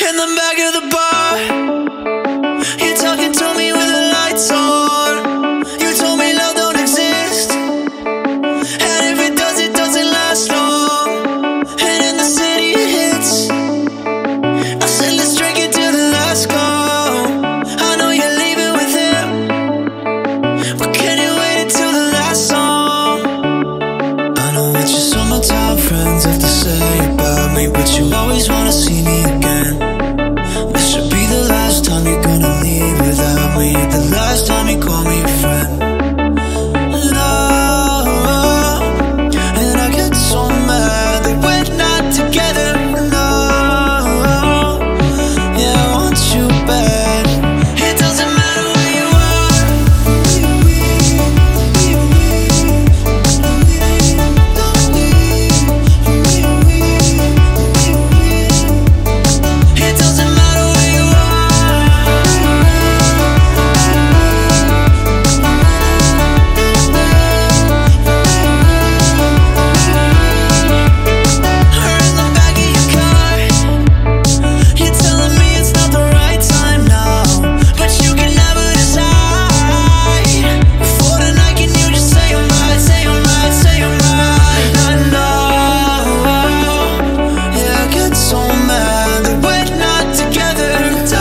in the back of the bar, you're talking to me with the lights on. You told me love don't exist, and if it does, it doesn't last long. And in the city it hits, I said let's drink it till the last call. I know you're leaving with him, but can you wait until the last song? I know what your summertime friends have to say about me, but you always wanna see me again. This should be the last time you're gonna leave without me, the last time you call me a friend. No, and I get so mad that we're not together. No, yeah, I want you back. It doesn't matter where you are. It doesn't matter where you are. Or in the back of your car, you're telling me it's not the right time now, but you can never decide. Before the night, can you just say I'm right, say I'm right, say I'm right? I know, yeah, I get so mad that we're not together.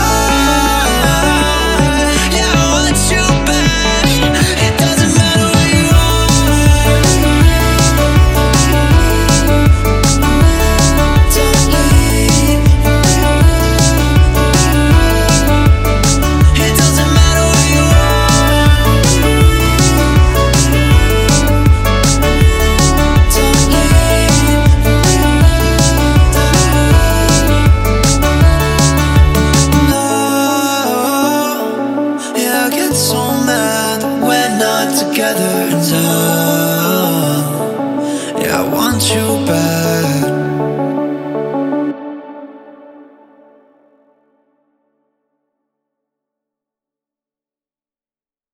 Yeah, I want you back. It doesn't matter where you are. Don't leave. It doesn't matter where you are. Don't leave. No, yeah, I get so mad that we're not together. Yeah, I want you back.